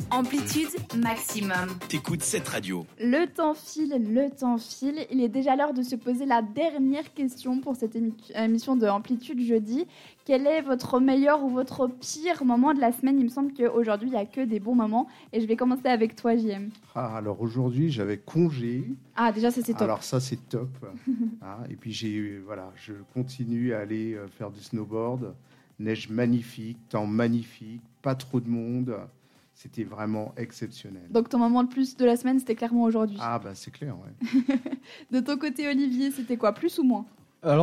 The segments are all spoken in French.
Amplitude maximum. T'écoutes cette radio. Le temps file. Il est déjà l'heure de se poser la dernière question pour cette émission de Amplitude jeudi. Quel est votre meilleur ou votre pire moment de la semaine ? Il me semble qu'aujourd'hui, il n'y a que des bons moments. Et je vais commencer avec toi, JM. Alors aujourd'hui, j'avais congé. Ah, déjà, ça, c'est top. Alors ça, c'est top. Et puis, je continue à aller faire du snowboard. Neige magnifique, temps magnifique, pas trop de monde. C'était vraiment exceptionnel. Donc, ton moment le plus de la semaine, c'était clairement aujourd'hui. Ah, c'est clair, ouais. De ton côté, Olivier, c'était quoi ? Plus ou moins ? Alors,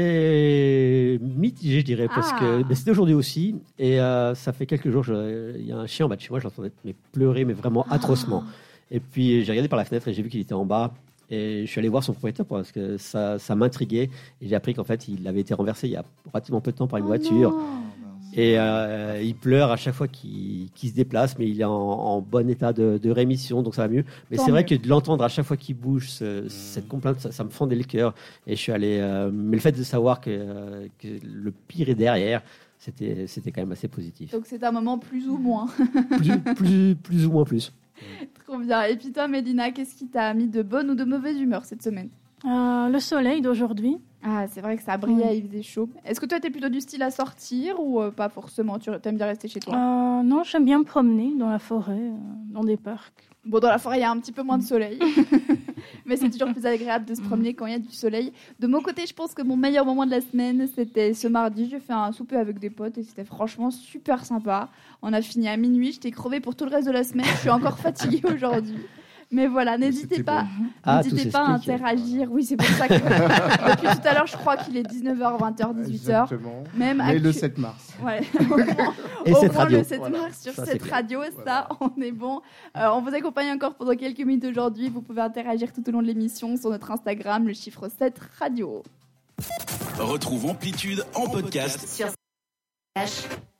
c'était mitigé, je dirais, parce que c'était aujourd'hui aussi. Et ça fait quelques jours, il y a un chien en bas de chez moi, je l'entendais pleurer, mais vraiment atrocement. Et puis, j'ai regardé par la fenêtre et j'ai vu qu'il était en bas. Et je suis allé voir son propriétaire parce que ça m'intriguait. Et j'ai appris qu'en fait, il avait été renversé il y a relativement peu de temps par une voiture. Non. Et il pleure à chaque fois qu'il se déplace, mais il est en bon état de rémission, donc ça va mieux. Mais c'est vrai que de l'entendre à chaque fois qu'il bouge, cette complainte, ça me fendait le cœur. Et je suis allé. Mais le fait de savoir que le pire est derrière, c'était quand même assez positif. Donc c'est un moment plus ou moins. plus ou moins plus. Trop bien. Et puis toi, Mélina, qu'est-ce qui t'a mis de bonne ou de mauvaise humeur cette semaine ? Le soleil d'aujourd'hui. Ah, c'est vrai que ça brillait, il faisait chaud. Est-ce que toi, t'es plutôt du style à sortir ou pas forcément ? Tu aimes bien rester chez toi ? Non, j'aime bien me promener dans la forêt, dans des parcs. Bon, dans la forêt, il y a un petit peu moins de soleil. Mais c'est toujours plus agréable de se promener quand il y a du soleil. De mon côté, je pense que mon meilleur moment de la semaine, c'était ce mardi. J'ai fait un souper avec des potes et c'était franchement super sympa. On a fini à minuit. J'étais crevée pour tout le reste de la semaine. Je suis encore fatiguée aujourd'hui. Mais voilà, n'hésitez pas à interagir. Oui, c'est pour ça que depuis tout à l'heure, je crois qu'il est 19h, 20h, 18h. Exactement. Même le 7 mars. Ouais. Et cette radio. Le 7 mars sur cette radio, ça, on est bon. On vous accompagne encore pendant quelques minutes aujourd'hui. Vous pouvez interagir tout au long de l'émission sur notre Instagram, le chiffre 7 radio. Retrouve Amplitude en podcast Sur